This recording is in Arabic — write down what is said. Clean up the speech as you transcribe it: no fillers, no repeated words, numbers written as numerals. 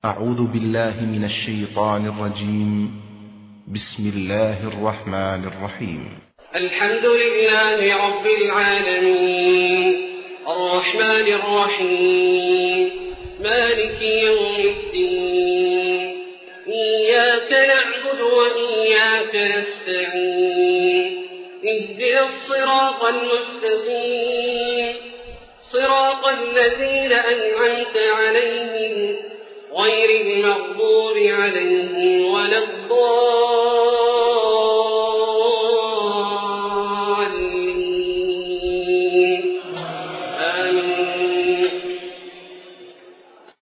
أعوذ بالله من الشيطان الرجيم. بسم الله الرحمن الرحيم. الحمد لله رب العالمين الرحمن الرحيم مالك يوم الدين إياك نعبد وإياك نستعين اهدنا الصراط المستقيم صراط الذين أنعمت عليهم غير المغضوب عليهم ولا الضالين.